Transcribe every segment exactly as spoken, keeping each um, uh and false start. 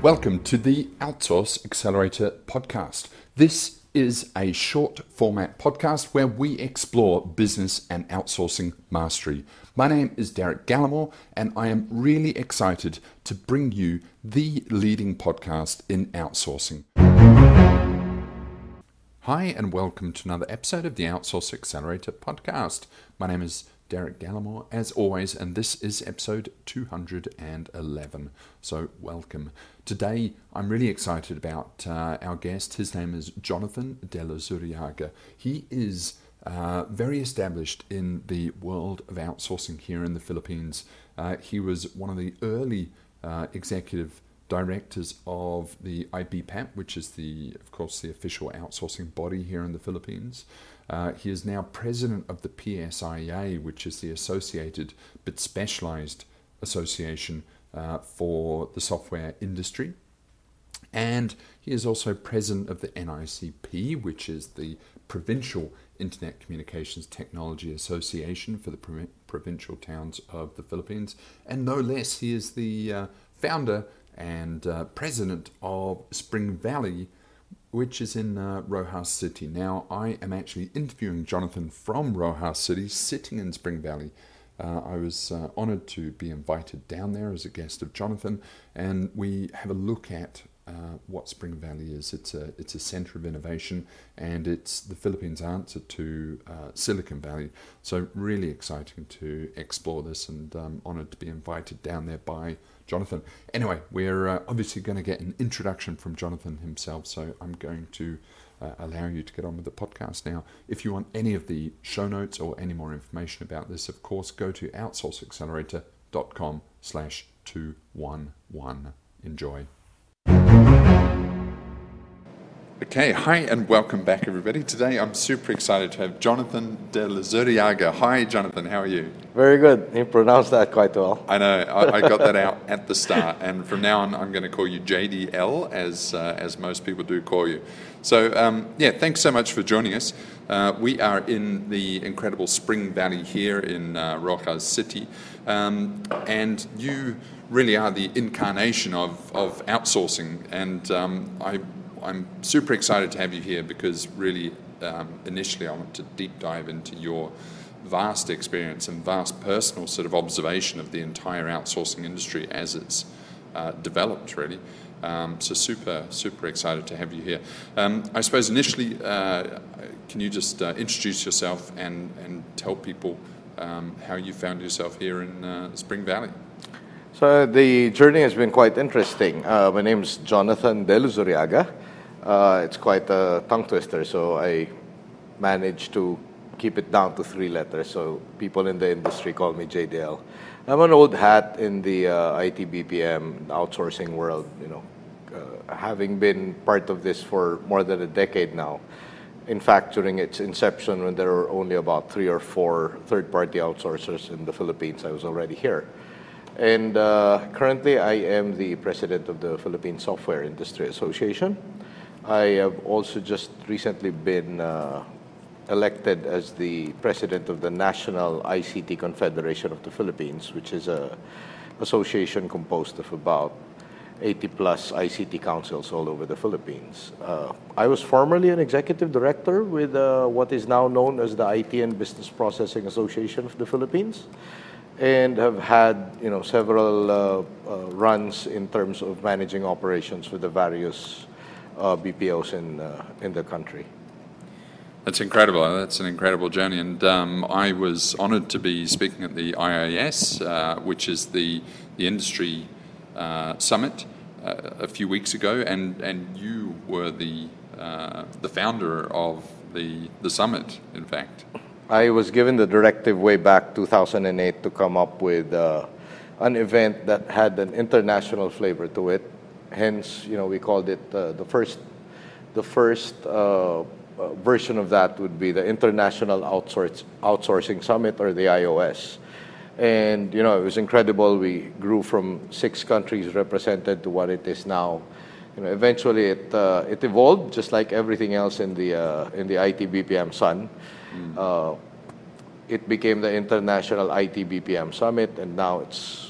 Welcome to the Outsource Accelerator podcast. This is a short format podcast where we explore business and outsourcing mastery. My name is Derek Gallimore, and I am really excited to bring you the leading podcast in outsourcing. Hi, and welcome to another episode of the Outsource Accelerator podcast. My name is Derek Gallimore, as always, and this is episode two hundred eleven. So welcome. Today, I'm really excited about uh, our guest. His name is Jonathan De La Zuriaga. He is uh, very established in the world of outsourcing here in the Philippines. Uh, he was one of the early uh, executive directors of the I B P A P, which is the, of course, the official outsourcing body here in the Philippines. Uh, he is now president of the P S I A, which is the associated but specialized association uh, for the software industry. And he is also president of the N I C P, which is the Provincial Internet Communications Technology Association for the Pro- provincial towns of the Philippines. And no less, he is the uh, founder and uh, president of Spring Valley, which is in uh, Rojas City. Now, I am actually interviewing Jonathan from Rojas City, sitting in Spring Valley. Uh, I was uh, honored to be invited down there as a guest of Jonathan, and we have a look at uh, what Spring Valley is. It's a it's a center of innovation, and it's the Philippines' answer to uh, Silicon Valley. So really exciting to explore this, and um, honored to be invited down there by Jonathan. Anyway, we're uh, obviously going to get an introduction from Jonathan himself, so I'm going to uh, allow you to get on with the podcast now. If you want any of the show notes or any more information about this, of course, go to outsourceaccelerator.com slash 211. Enjoy. Okay, hi and welcome back, everybody. Today I'm super excited to have Jonathan De La Zuriaga. Hi, Jonathan, how are you? Very good. You pronounced that quite well. I know, I, I got that out at the start, and from now on I'm going to call you J D L, as uh, as most people do call you. So, um, yeah, thanks so much for joining us. Uh, we are in the incredible Spring Valley here in uh, Rojas City, um, and you really are the incarnation of, of outsourcing, and um, I I'm super excited to have you here because really, um, initially I want to deep dive into your vast experience and vast personal sort of observation of the entire outsourcing industry as it's uh, developed, really. Um, so super, super excited to have you here. Um, I suppose initially, uh, can you just uh, introduce yourself and, and tell people um, how you found yourself here in uh, Spring Valley? So the journey has been quite interesting. Uh, my name is Jonathan De La Zuriaga. Uh, it's quite a tongue twister, so I managed to keep it down to three letters. So people in the industry call me J D L. I'm an old hat in the uh, I T B P M outsourcing world. You know, uh, having been part of this for more than a decade now. In fact, during its inception, when there were only about three or four third-party outsourcers in the Philippines, I was already here. And uh, currently, I am the president of the Philippine Software Industry Association. I have also just recently been uh, elected as the president of the National I C T Confederation of the Philippines, which is a association composed of about eighty plus I C T councils all over the Philippines. Uh, I was formerly an executive director with uh, what is now known as the I T and Business Processing Association of the Philippines, and have had you know several uh, uh, runs in terms of managing operations for the various Uh, B P Os in uh, in the country. That's incredible. That's an incredible journey, and um, I was honoured to be speaking at the I I S, uh, which is the the industry uh, summit, uh, a few weeks ago, and, and you were the uh, the founder of the the summit. In fact, I was given the directive way back two thousand eight to come up with uh, an event that had an international flavor to it. Hence, you know, we called it uh, the first, the first uh, uh, version of that would be the International Outsource, Outsourcing Summit, or the I O S. And, you know, it was incredible. We grew from six countries represented to what it is now. You know, eventually it uh, it evolved just like everything else in the uh, in the I T B P M Sun. Mm. Uh, it became the International I T B P M Summit, and now it's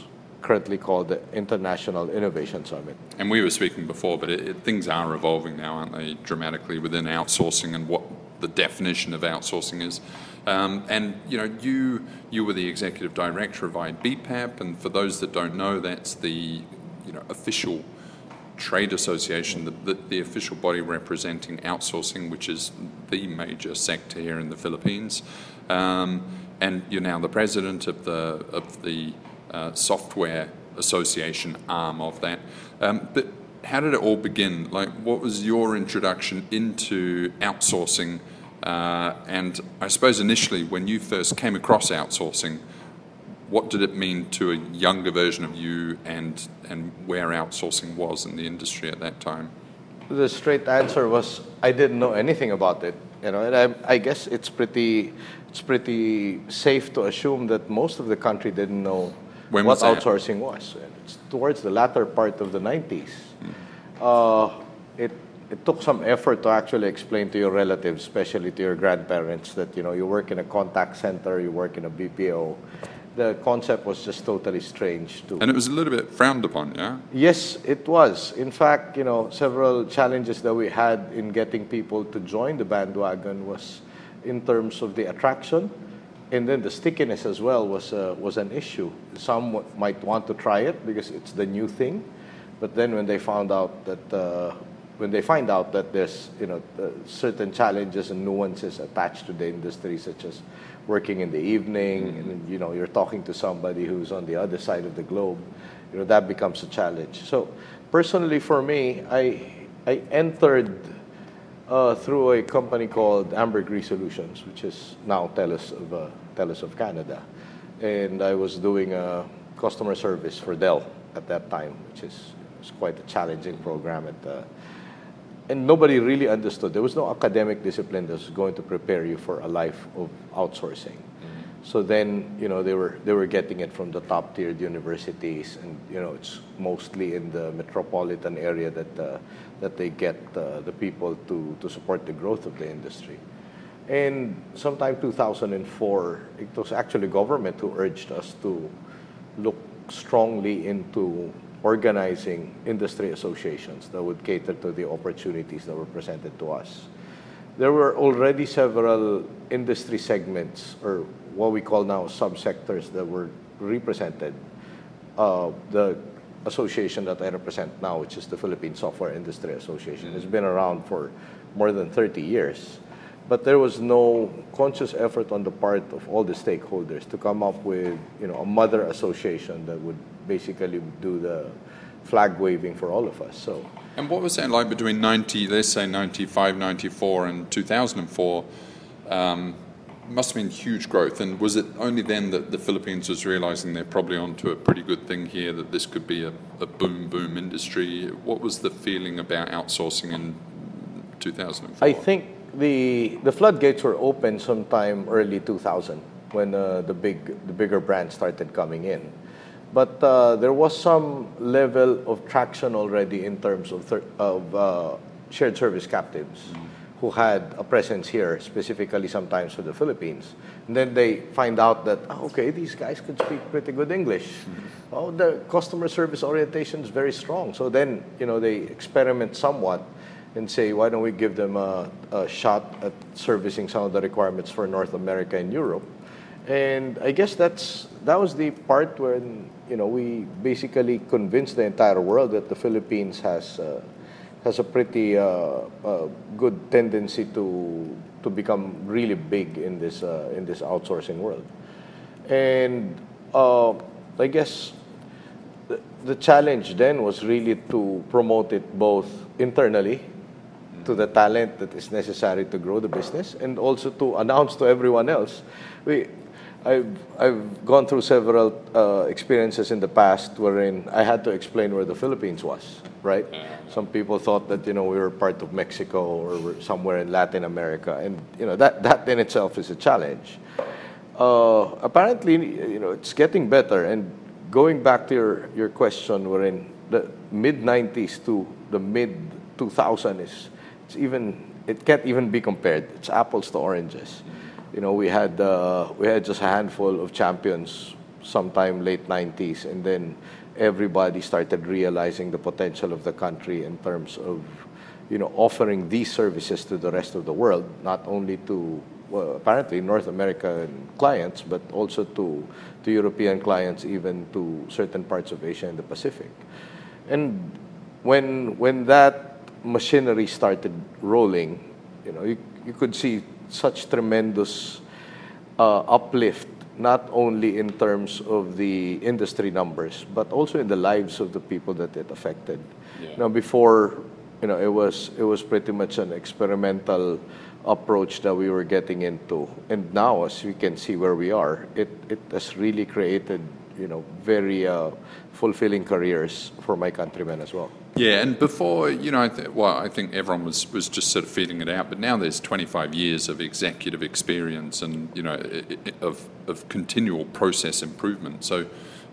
currently called the International Innovation Summit. And we were speaking before, but it, it, things are evolving now, aren't they, dramatically within outsourcing and what the definition of outsourcing is. Um, and you know, you you were the executive director of I B P A P, and for those that don't know, that's the you know official trade association, the, the, the official body representing outsourcing, which is the major sector here in the Philippines. Um, and you're now the president of the of the uh, software association arm of that. Um, but how did it all begin? Like, what was your introduction into outsourcing? Uh, and I suppose initially, when you first came across outsourcing, what did it mean to a younger version of you, and and where outsourcing was in the industry at that time? The straight answer was I didn't know anything about it. You know, and I, I guess it's pretty it's pretty safe to assume that most of the country didn't know when what was that? outsourcing was. It's towards the latter part of the nineties. Mm. Uh, it it took some effort to actually explain to your relatives, especially to your grandparents, that you know you work in a contact center, you work in a B P O. The concept was just totally strange too. And it was a little bit frowned upon, yeah? Yes, it was. In fact, you know, several challenges that we had in getting people to join the bandwagon was in terms of the attraction, and then the stickiness as well was uh, was an issue. Some w- might want to try it because it's the new thing, but then when they found out that uh, when they find out that there's you know uh, certain challenges and nuances attached to the industry, such as working in the evening, mm-hmm. and you know you're talking to somebody who's on the other side of the globe, you know that becomes a challenge. So personally, for me, I I entered uh, through a company called Ambergris Solutions, which is now TELUS of uh, TELUS of Canada, and I was doing uh, customer service for Dell at that time, which is was quite a challenging program at the. And nobody really understood. There was no academic discipline that was going to prepare you for a life of outsourcing. Mm-hmm. So then, you know, they were they were getting it from the top tiered universities, and you know, it's mostly in the metropolitan area that uh, that they get uh, the people to to support the growth of the industry. And sometime two thousand four, it was actually government who urged us to look strongly into organizing industry associations that would cater to the opportunities that were presented to us. There were already several industry segments, or what we call now subsectors, that were represented. Uh, the association that I represent now, which is the Philippine Software Industry Association, has been around for more than thirty years. But there was no conscious effort on the part of all the stakeholders to come up with, you know, a mother association that would basically do the flag waving for all of us. So, and what was that like between ninety, let's say ninety-five, ninety-four, and two thousand four? Um, must have been huge growth. And was it only then that the Philippines was realizing they're probably onto a pretty good thing here, that this could be a, a boom boom industry? What was the feeling about outsourcing in two thousand four? I think the the floodgates were open sometime early two thousand when uh, the big the bigger brands started coming in, but uh, there was some level of traction already in terms of thir- of uh, shared service captives mm-hmm. who had a presence here, specifically sometimes for the Philippines. And then they find out that oh, okay, these guys could speak pretty good English. Mm-hmm. Oh, the customer service orientation is very strong. So then you know they experiment somewhat and say, why don't we give them a, a shot at servicing some of the requirements for North America and Europe? And I guess that's that was the part where you know we basically convinced the entire world that the Philippines has uh, has a pretty uh, uh, good tendency to to become really big in this uh, in this outsourcing world. And uh, I guess the, the challenge then was really to promote it both internally, to the talent that is necessary to grow the business, and also to announce to everyone else. We, I've I've gone through several uh, experiences in the past wherein I had to explain where the Philippines was. Right? Some people thought that you know we were part of Mexico or we're somewhere in Latin America, and you know that that in itself is a challenge. Uh, apparently, you know it's getting better. And going back to your your question, we're in the mid nineties to the mid two thousand is. It's even it can't even be compared. It's apples to oranges. You know, we had uh, we had just a handful of champions sometime late nineties, and then everybody started realizing the potential of the country in terms of, you know, offering these services to the rest of the world, not only to, well, apparently North American clients, but also to, to European clients, even to certain parts of Asia and the Pacific. And when, when that machinery started rolling, you know, you, you could see such tremendous uh, uplift, not only in terms of the industry numbers, but also in the lives of the people that it affected. Yeah. Now, before, you know, it was it was pretty much an experimental approach that we were getting into, and now, as we can see where we are, it it has really created, you know, very uh, fulfilling careers for my countrymen as well. Yeah, and before, you know, I th- well, I think everyone was, was just sort of feeding it out, but now there's twenty-five years of executive experience and, you know, I- I- of of continual process improvement. So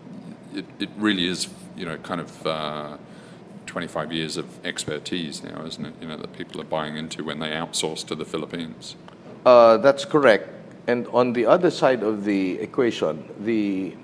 it it really is, you know, kind of uh, twenty-five years of expertise now, isn't it? You know, that people are buying into when they outsource to the Philippines. Uh, that's correct. And on the other side of the equation, the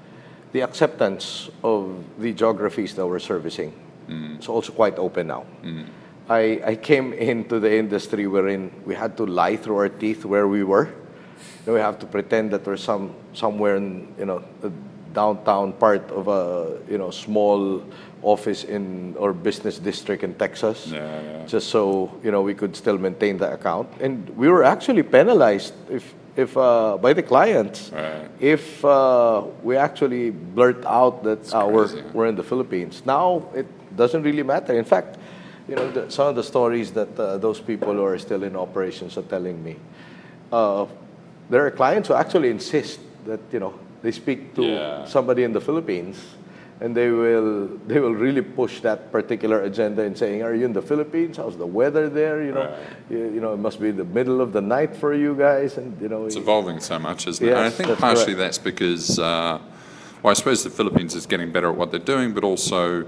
the acceptance of the geographies that we're servicing mm. is also quite open now. Mm. I, I came into the industry wherein we had to lie through our teeth where we were. And we have to pretend that we're some somewhere in, you know, the downtown part of a, you know, small office in or business district in Texas, yeah, yeah. just so, you know, we could still maintain the account. And we were actually penalized if if uh, by the clients right. if uh, we actually blurt out that uh, we're crazy, huh? we're in the Philippines. Now it doesn't really matter. In fact, you know, the, some of the stories that uh, those people who are still in operations are telling me, uh, there are clients who actually insist that, you know, they speak to yeah. somebody in the Philippines, and they will they will really push that particular agenda in saying, "Are you in the Philippines? How's the weather there? You know, right. you, you know, it must be the middle of the night for you guys." And you know, it's evolving so much, isn't yes, it? And I think that's partially correct. that's because, uh, well, I suppose the Philippines is getting better at what they're doing, but also,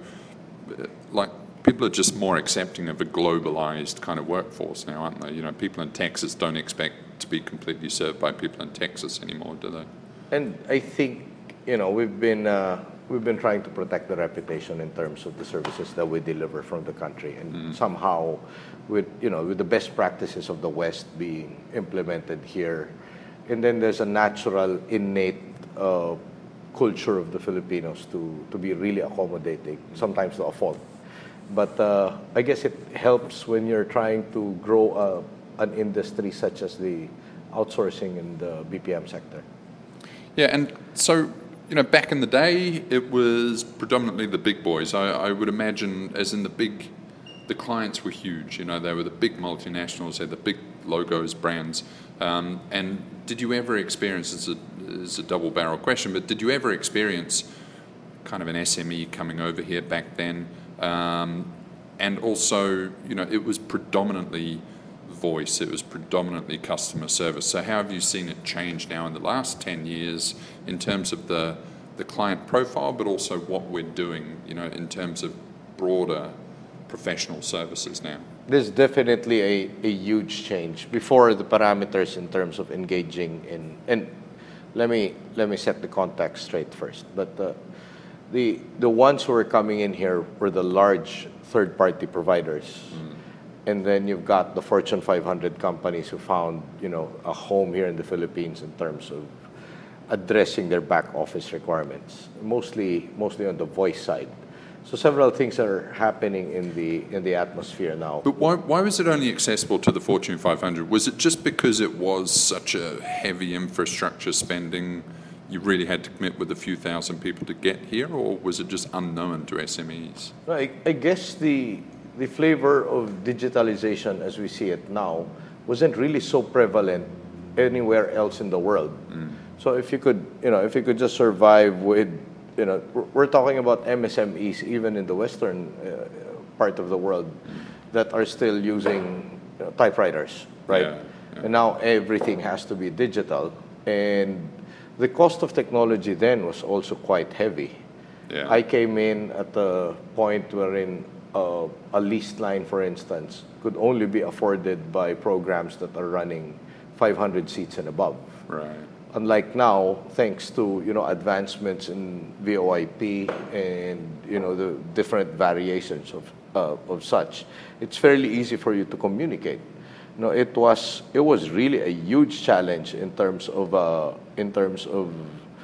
like, people are just more accepting of a globalized kind of workforce now, aren't they? You know, people in Texas don't expect to be completely served by people in Texas anymore, do they? And I think, you know, we've been uh, we've been trying to protect the reputation in terms of the services that we deliver from the country, and mm. somehow, with you know, with the best practices of the West being implemented here, and then there's a natural, innate uh, culture of the Filipinos to to be really accommodating, sometimes to a fault. But uh, I guess it helps when you're trying to grow uh, an industry such as the outsourcing in the B P M sector. Yeah, and so, you know, back in the day, it was predominantly the big boys. I, I would imagine, as in the big, the clients were huge. You know, they were the big multinationals, they had the big logos, brands. Um, and did you ever experience, it's a, it's a double-barrel question, but did you ever experience kind of an S M E coming over here back then? Um, and also, you know, it was predominantly voice, it was predominantly customer service. So how have you seen it change now in the last ten years in terms of the the client profile, but also what we're doing, you know, in terms of broader professional services now? There's definitely a, a huge change. Before, the parameters in terms of engaging in, and let me let me set the context straight first. But uh, the the ones who were coming in here were the large third-party providers. Mm. And then you've got the Fortune five hundred companies who found, you know, a home here in the Philippines in terms of addressing their back office requirements, mostly mostly on the voice side. So several things are happening in the in the atmosphere now. But why why was it only accessible to the Fortune five hundred? Was it just because it was such a heavy infrastructure spending? You really had to commit with a few thousand people to get here, or was it just unknown to S M Es? I, I guess the the flavor of digitalization as we see it now wasn't really so prevalent anywhere else in the world. Mm. So if you could, you know, if you could just survive with, you know, we're talking about M S M Es even in the Western uh, part of the world mm. that are still using, you know, typewriters, right? Yeah, yeah. And now everything has to be digital, and the cost of technology then was also quite heavy. Yeah. I came in at a point wherein uh, a leased line, for instance, could only be afforded by programs that are running five hundred seats and above. Right. unlike now, thanks to you know advancements in V O I P and you know the different variations of uh, of such, it's fairly easy for you to communicate. You know, it was it was really a huge challenge in terms of uh, in terms of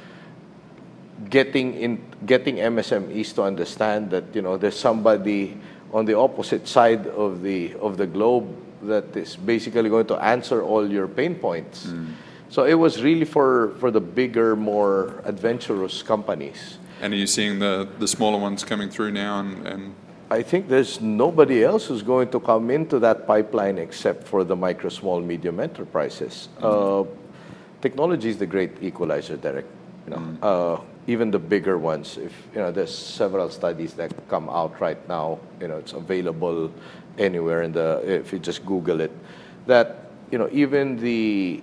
getting in getting M S M Es to understand that you know there's somebody on the opposite side of the of the globe that is basically going to answer all your pain points. Mm. So it was really for, for the bigger, more adventurous companies. And are you seeing the, the smaller ones coming through now? And, and I think there's nobody else who's going to come into that pipeline except for the micro, small, medium enterprises. Mm-hmm. Uh, technology is the great equalizer, Derek. You know, mm-hmm. uh, even the bigger ones. If you know, there's several studies that come out right now. You know, it's available anywhere in the. If you just Google it, that you know, even the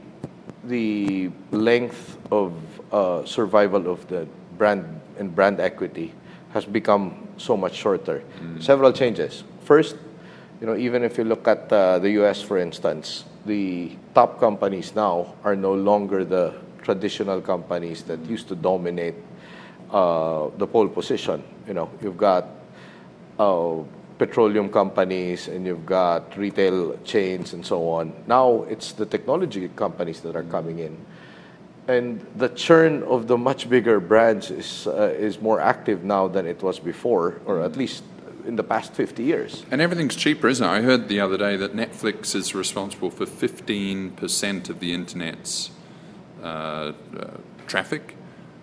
the length of uh, survival of the brand and brand equity has become so much shorter. Mm. Several changes. First, you know, even if you look at uh, the U S, for instance, the top companies now are no longer the traditional companies that used to dominate uh, the pole position. You know, you've got uh, petroleum companies and you've got retail chains and so on. Now it's the technology companies that are coming in. And the churn of the much bigger brands is uh, is more active now than it was before, or at least in the past fifty years. And everything's cheaper, isn't it? I heard the other day that Netflix is responsible for fifteen percent of the internet's uh, uh, traffic.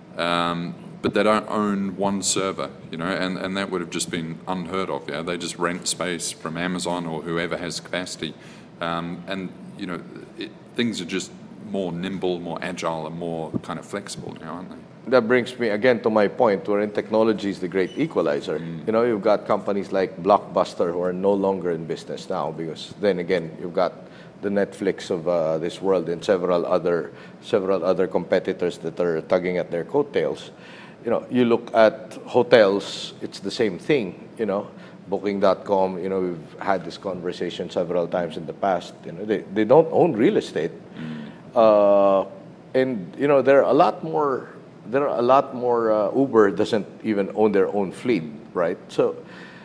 Um, but they don't own one server, you know, and, and that would have just been unheard of. Yeah, they just rent space from Amazon or whoever has capacity, um, and you know, it, things are just more nimble, more agile, and more kind of flexible now, aren't they? That brings me again to my point, wherein technology is the great equalizer. Mm. You know, you've got companies like Blockbuster who are no longer in business now, because then again, you've got the Netflix of uh, this world and several other several other competitors that are tugging at their coattails. You know, you look at hotels, it's the same thing, you know. Booking dot com, you know, we've had this conversation several times in the past. You know, they, they don't own real estate. Mm. Uh, and, you know, there are a lot more, there are a lot more, uh, Uber doesn't even own their own fleet, right? So,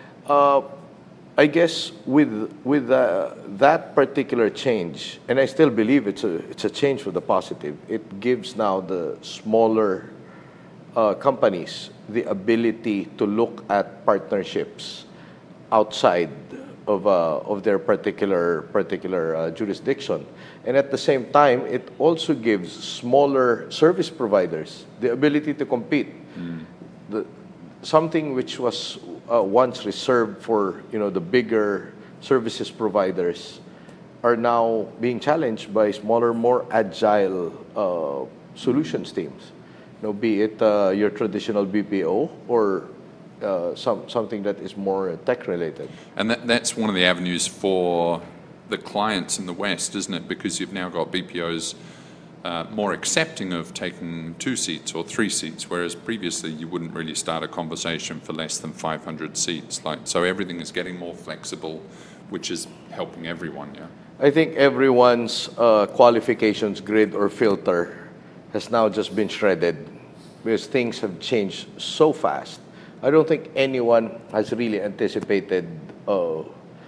uh, I guess with with uh, that particular change, and I still believe it's a it's a change for the positive. It gives now the smaller uh, companies the ability to look at partnerships outside of uh, of their particular particular uh, jurisdiction, and at the same time, it also gives smaller service providers the ability to compete. Mm. The, something which was uh, once reserved for you know the bigger services providers are now being challenged by smaller, more agile uh, solutions teams. You know, be it uh, your traditional B P O or uh, some something that is more tech related. And that, that's one of the avenues for the clients in the West, isn't it? Because you've now got B P Os Uh, more accepting of taking two seats or three seats, whereas previously you wouldn't really start a conversation for less than five hundred seats. Like, so everything is getting more flexible, which is helping everyone. Yeah, I think everyone's uh, qualifications grid or filter has now just been shredded because things have changed so fast. I don't think anyone has really anticipated uh,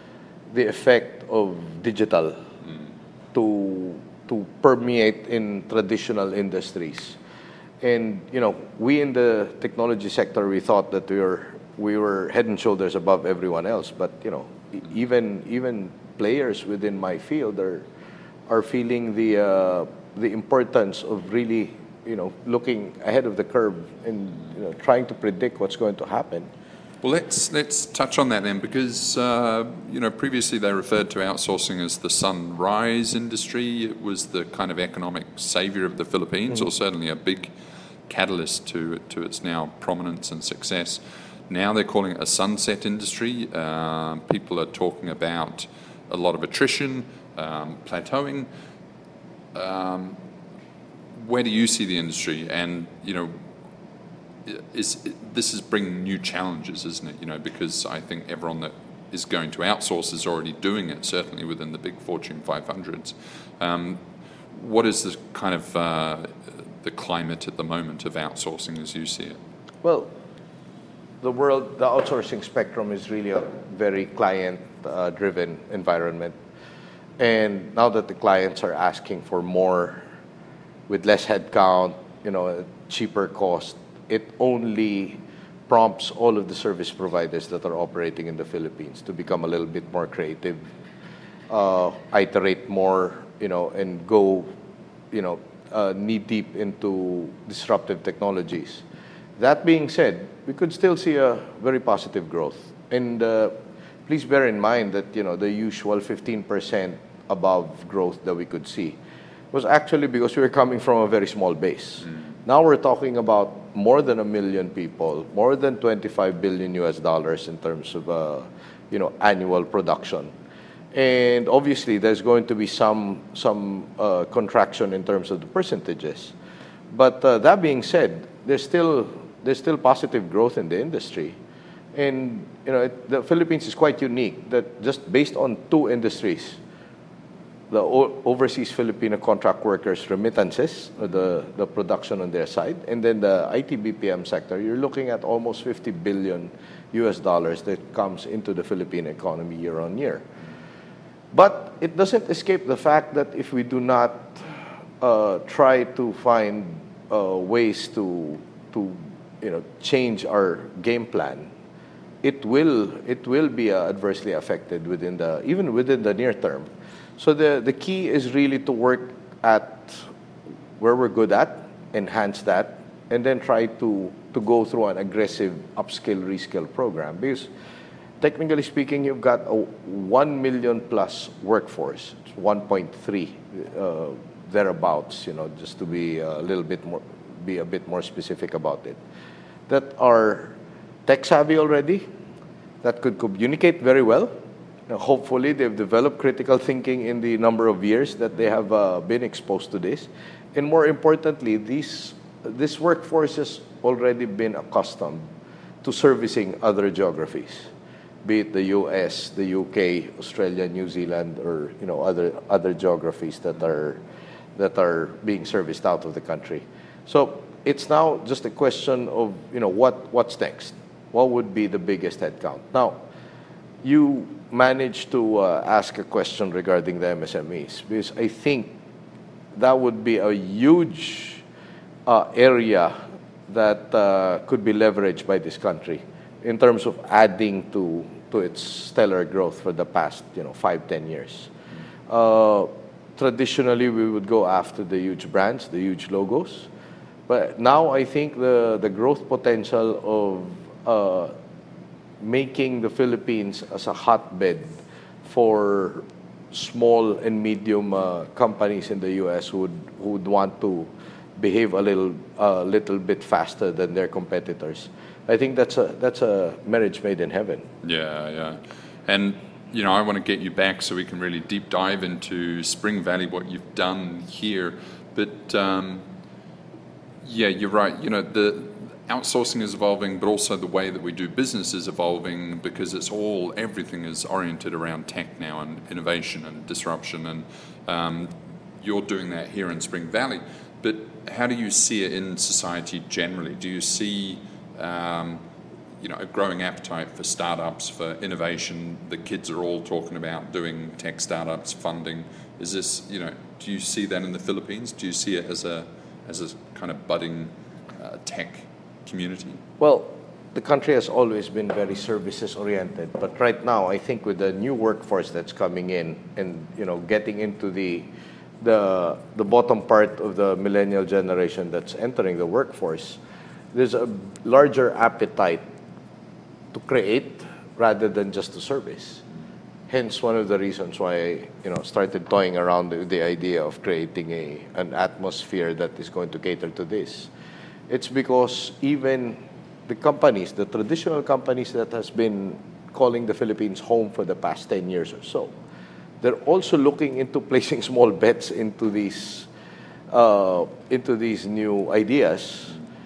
the effect of digital mm. to to permeate in traditional industries. And, you know, we in the technology sector, we thought that we were, we were head and shoulders above everyone else. But, you know, even even players within my field are, are feeling the, uh, the importance of really, you know, looking ahead of the curve and, you know, trying to predict what's going to happen. Well, let's let's touch on that then, because uh, you know previously they referred to outsourcing as the sunrise industry. It was the kind of economic savior of the Philippines, mm-hmm. or certainly a big catalyst to to its now prominence and success. Now they're calling it a sunset industry. Uh, people are talking about a lot of attrition, um, plateauing. Um, where do you see the industry? And you know. Is this is bringing new challenges, isn't it? You know, because I think everyone that is going to outsource is already doing it, certainly within the big Fortune five hundreds. Um, what is the kind of uh, the climate at the moment of outsourcing as you see it? Well, the world, the outsourcing spectrum is really a very client-driven uh, environment. And now that the clients are asking for more with less headcount, you know, cheaper cost, it only prompts all of the service providers that are operating in the Philippines to become a little bit more creative, uh, iterate more, you know, and go, you know, uh, knee deep into disruptive technologies. That being said, we could still see a very positive growth. And uh, please bear in mind that, you know, the usual fifteen percent above growth that we could see was actually because we were coming from a very small base. Mm. Now we're talking about more than a million people, more than twenty-five billion U S dollars in terms of, uh, you know, annual production. And obviously, there's going to be some some uh, contraction in terms of the percentages. But uh, that being said, there's still there's still positive growth in the industry. And you know, it, the Philippines is quite unique that just based on two industries, the o- overseas Filipino contract workers remittances, uh, the, the production on their side, and then the I T B P M sector, you're looking at almost fifty billion U S dollars that comes into the Philippine economy year on year. But it doesn't escape the fact that if we do not uh, try to find uh, ways to to you know change our game plan, it will it will be uh, adversely affected within the even within the near term. So the the key is really to work at where we're good at, enhance that, and then try to to go through an aggressive upskill reskill program because, technically speaking, you've got a one million plus workforce. It's one point three uh, thereabouts. You know, just to be a little bit more, be a bit more specific about it. That are tech savvy already, that could communicate very well. Now, hopefully, they've developed critical thinking in the number of years that they have uh, been exposed to this, and more importantly, these this workforce has already been accustomed to servicing other geographies, be it the U S, the U K, Australia, New Zealand, or you know other other geographies that are that are being serviced out of the country. So it's now just a question of you know what what's next. What would be the biggest headcount? Now, you managed to uh, ask a question regarding the M S M Es because I think that would be a huge uh, area that uh, could be leveraged by this country in terms of adding to to its stellar growth for the past, you know, five, ten years. Uh, traditionally, we would go after the huge brands, the huge logos. But now I think the, the growth potential of uh, making the Philippines as a hotbed for small and medium uh, companies in the U S who would, who would want to behave a little, uh, little bit faster than their competitors. I think that's a that's a marriage made in heaven. Yeah, yeah. And, you know, I want to get you back so we can really deep dive into Spring Valley, what you've done here. But, um, yeah, you're right. You know, the outsourcing is evolving, but also the way that we do business is evolving because it's all, everything is oriented around tech now and innovation and disruption. And um, you're doing that here in Spring Valley. But how do you see it in society generally? Do you see Um, you know, a growing appetite for startups, for innovation? The kids are all talking about doing tech startups, funding. Is this, you know, do you see that in the Philippines? Do you see it as a as a kind of budding uh, tech community? Well, the country has always been very services oriented, but right now, I think with the new workforce that's coming in and you know getting into the the the bottom part of the millennial generation that's entering the workforce, there's a larger appetite to create rather than just to service. Hence, one of the reasons why I, you know, started toying around with the idea of creating a an atmosphere that is going to cater to this. It's because even the companies, the traditional companies that has been calling the Philippines home for the past ten years or so, they're also looking into placing small bets into these uh, into these new ideas.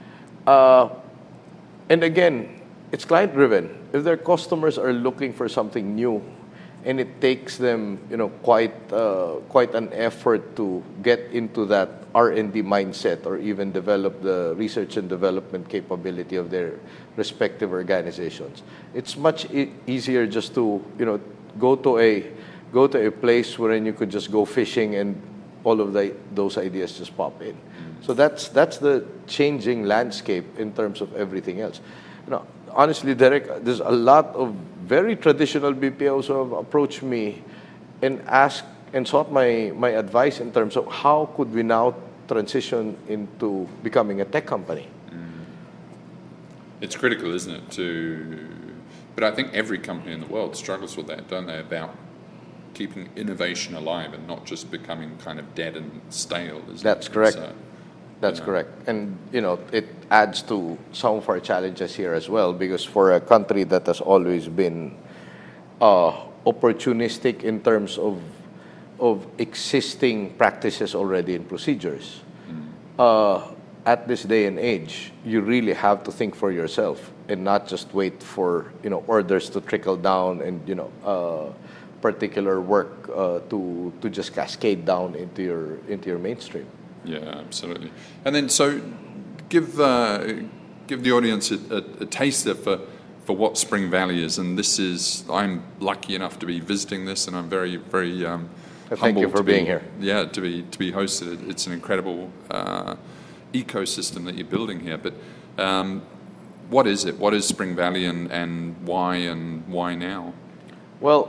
Uh, and again, it's client-driven. If their customers are looking for something new and it takes them, you know, quite uh, quite an effort to get into that R and D mindset or even develop the research and development capability of their respective organizations. It's much e- easier just to, you know, go to a go to a place wherein you could just go fishing and all of the, those ideas just pop in. So that's that's the changing landscape in terms of everything else. You know, honestly, Derek, there's a lot of very traditional B P Os who have approached me and asked and sought my, my advice in terms of how could we now transition into becoming a tech company. Mm. It's critical, isn't it, to... But I think every company in the world struggles with that, don't they, about keeping innovation alive and not just becoming kind of dead and stale. That's correct. So, That's you know. correct. And, you know, it adds to some of our challenges here as well, because for a country that has always been uh, opportunistic in terms of of existing practices already and procedures, mm. uh, at this day and age, you really have to think for yourself and not just wait for, you know, orders to trickle down and, you know, uh, particular work uh, to to just cascade down into your into your mainstream. Yeah, absolutely. And then, so give uh, give the audience a, a, a taster for, for what Spring Valley is. And this is, I'm lucky enough to be visiting this, and I'm very, very um, Thank humbled you for to being be, here. Yeah, to be to be hosted. It's an incredible uh, ecosystem that you're building here. But um, what is it? What is Spring Valley, and, and why and why now? Well,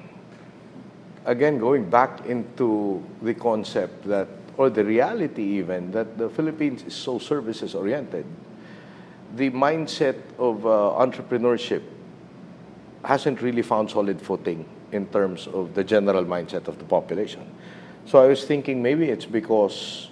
again, going back into the concept that, or the reality even, that the Philippines is so services oriented, the mindset of uh, entrepreneurship hasn't really found solid footing in terms of the general mindset of the population. So I was thinking maybe it's because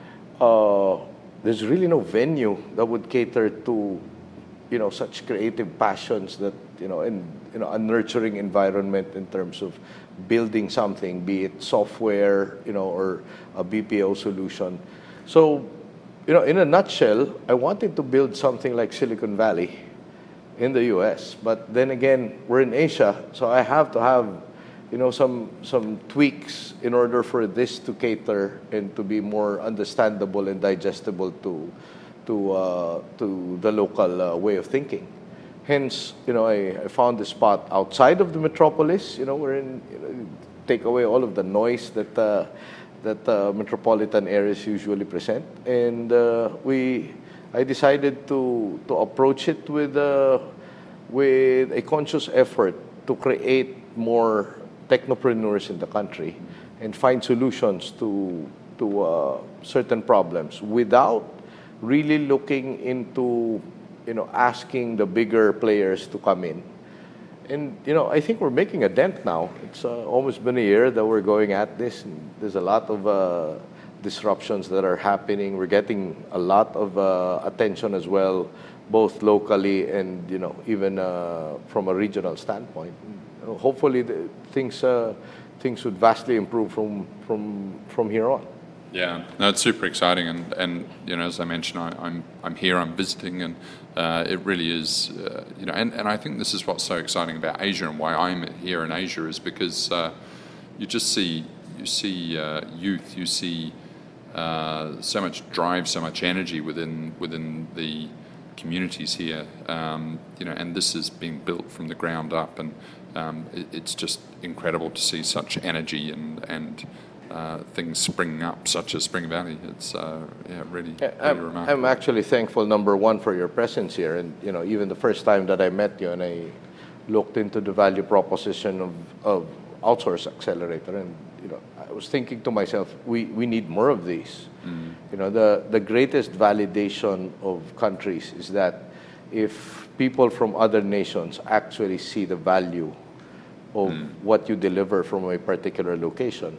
uh, there's really no venue that would cater to, you know, such creative passions that, you know, and, you know, a nurturing environment in terms of building something, be it software, you know, or a B P O solution. So, you know, in a nutshell, I wanted to build something like Silicon Valley in the U S. But then again, we're in Asia, so I have to have, you know, some some tweaks in order for this to cater and to be more understandable and digestible to to uh, to the local uh, way of thinking. Hence, you know, I, I found the spot outside of the metropolis. You know, we're in, you know, take away all of the noise that uh, that uh, metropolitan areas usually present, and uh, we. I decided to to approach it with uh, with a conscious effort to create more technopreneurs in the country and find solutions to to uh, certain problems without really looking into, you know, asking the bigger players to come in. And, you know, I think we're making a dent now. It's uh, almost been a year that we're going at this. And there's a lot of uh, disruptions that are happening. We're getting a lot of uh, attention as well, both locally and, you know, even uh, from a regional standpoint. You know, hopefully, the, things uh, things would vastly improve from from from here on. Yeah, no, it's super exciting, and, and you know, as I mentioned, I, I'm I'm here, I'm visiting, and uh, it really is, uh, you know, and, and I think this is what's so exciting about Asia, and why I'm here in Asia is because uh, you just see you see uh, youth, you see uh, so much drive, so much energy within within the communities here, um, you know, and this is being built from the ground up, and um, it, it's just incredible to see such energy and and. Uh, things springing up, such as Spring Valley. It's uh, yeah, really, yeah, really I'm, remarkable. I'm actually thankful, number one, for your presence here. And, you know, even the first time that I met you and I looked into the value proposition of, of Outsource Accelerator, and, you know, I was thinking to myself, we, we need more of these. Mm. You know, the, the greatest validation of countries is that if people from other nations actually see the value of mm. what you deliver from a particular location,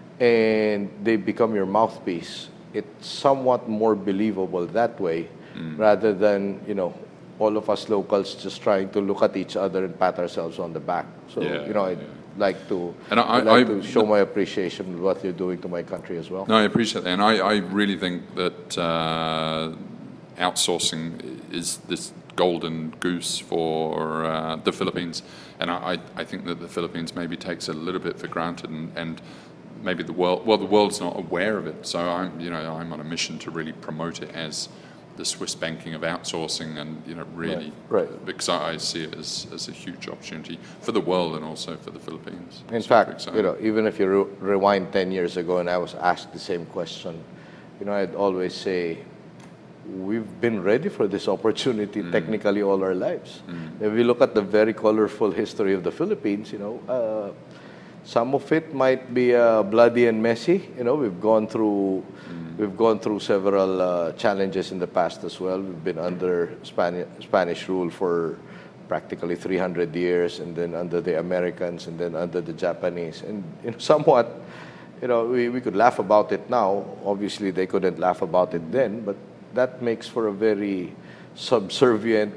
and they become your mouthpiece, it's somewhat more believable that way, mm. rather than, you know, all of us locals just trying to look at each other and pat ourselves on the back. So, yeah, you know, I'd yeah. like to, and I, I'd like I, to show my appreciation of what you're doing to my country as well. No, I appreciate that, and I, I really think that uh, outsourcing is this golden goose for uh, the Philippines. And I, I think that the Philippines maybe takes it a little bit for granted, and, and maybe the world, well, the world's not aware of it. So I'm, you know, I'm on a mission to really promote it as the Swiss banking of outsourcing, and you know, really, right, right. because I see it as, as a huge opportunity for the world and also for the Philippines. In Super fact, exciting. you know, even if you re- rewind ten years ago, and I was asked the same question, you know, I'd always say, we've been ready for this opportunity mm. technically all our lives. Mm. If we look at the very colorful history of the Philippines, you know, uh, some of it might be uh, bloody and messy. You know, we've gone through, mm. we've gone through several uh, challenges in the past as well. We've been under Spanish Spanish rule for practically three hundred years, and then under the Americans, and then under the Japanese, and you know, somewhat, you know, we, we could laugh about it now. Obviously, they couldn't laugh about it then, but that makes for a very subservient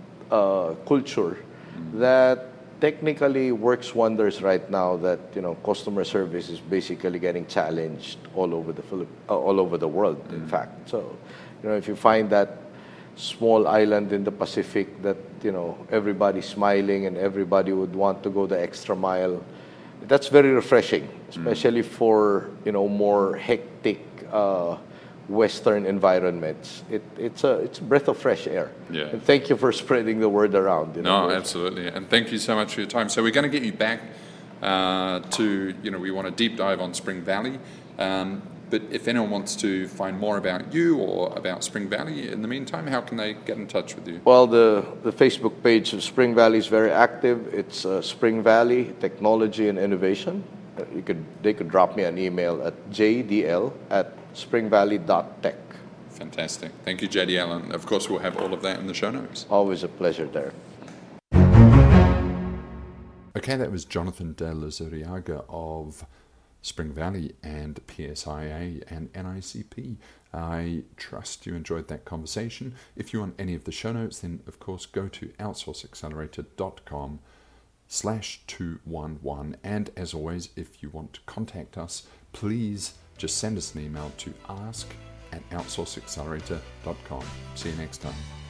uh, culture mm. that technically works wonders right now. That you know, customer service is basically getting challenged all over the Philipp- uh, all over the world. Mm. In fact, so you know, if you find that small island in the Pacific that you know everybody's smiling and everybody would want to go the extra mile, that's very refreshing, especially mm. for you know more hectic uh, Western environments. It, it's a it's a breath of fresh air. Yeah. And thank you for spreading the word around. You know, no, absolutely, and thank you so much for your time. So we're going to get you back uh, to you know we want to deep dive on Spring Valley. Um, but if anyone wants to find more about you or about Spring Valley in the meantime, how can they get in touch with you? Well, the the Facebook page of Spring Valley is very active. It's uh, Spring Valley Technology and Innovation. Uh, you could they could drop me an email at j d l at spring valley dot tech. Fantastic. Thank you, J D L. And of course, we'll have all of that in the show notes. Always a pleasure, Derek. Okay, that was Jonathan De Luzuriaga of Spring Valley and P S I A and N I C P. I trust you enjoyed that conversation. If you want any of the show notes, then of course go to outsource accelerator dot com slash two one one. And as always, if you want to contact us, please just send us an email to ask at outsource accelerator dot com. See you next time.